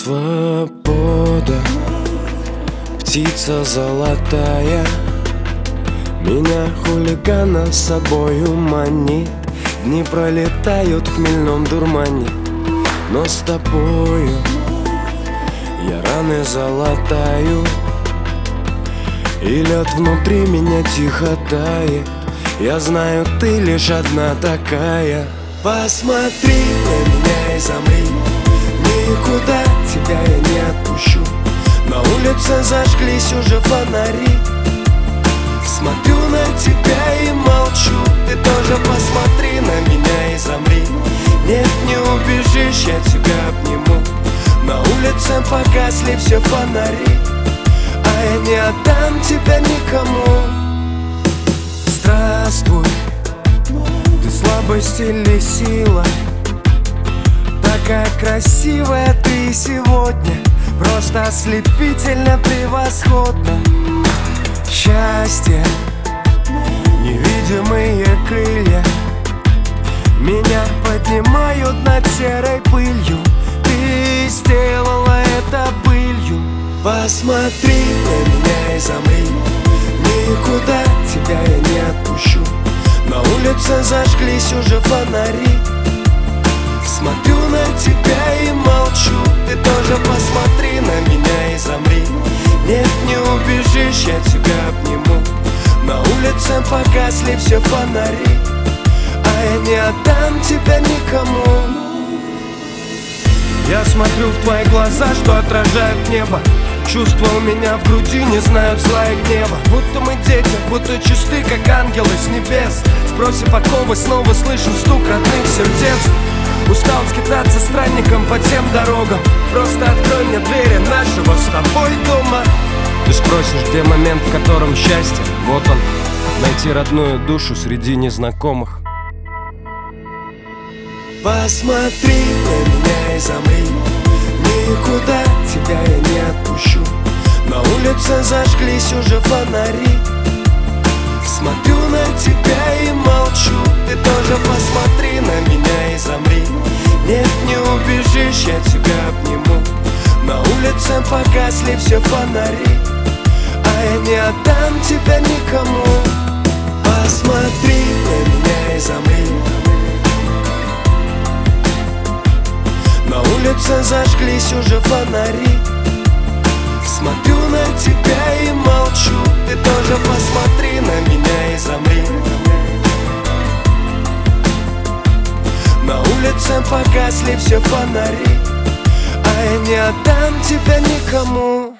Свобода, птица золотая, меня хулигана с собою манит. Дни пролетают в хмельном дурмане, но с тобою я раны залатаю, и лед внутри меня тихо тает. Я знаю, ты лишь одна такая. Посмотри на меня и замри, никуда тебя я не отпущу. На улице зажглись уже фонари, смотрю на тебя и молчу. Ты тоже посмотри на меня и замри. Нет, не убежишь, я тебя обниму. На улице погасли все фонари, а я не отдам тебя никому. Здравствуй, ты слабость или сила? Такая красивая ты сегодня, просто ослепительно превосходно. Счастье, невидимые крылья меня поднимают над серой пылью. Ты сделала это былью. Посмотри на меня и замри, никуда тебя я не отпущу. На улице зажглись уже фонари, смотрю на тебя и молчу. Ты тоже посмотри на меня и замри. Нет, не убежишь, я тебя обниму. На улице погасли все фонари, а я не отдам тебя никому. Я смотрю в твои глаза, что отражают небо. Чувства у меня в груди не знают зла и гнева. Будто мы дети, будто чисты, как ангелы с небес. Спросив оковы, снова слышу стук родных сердец. Устал скитаться странником по тем дорогам. Просто открой мне двери нашего с тобой дома. Ты спросишь, где момент, в котором счастье? Вот он, найти родную душу среди незнакомых. Посмотри на меня и замри, никуда тебя я не отпущу. На улице зажглись уже фонари, смотрю на тебя и молчу. Ты тоже посмотри на меня и замри. Нет, не убежишь, я тебя обниму. На улице погасли все фонари, а я не отдам тебя никому. Посмотри на меня и замри. На улице зажглись уже фонари, смотрю на тебя и молчу. Ты тоже посмотри на меня и замри. На улице погасли все фонари, а я не отдам тебя никому.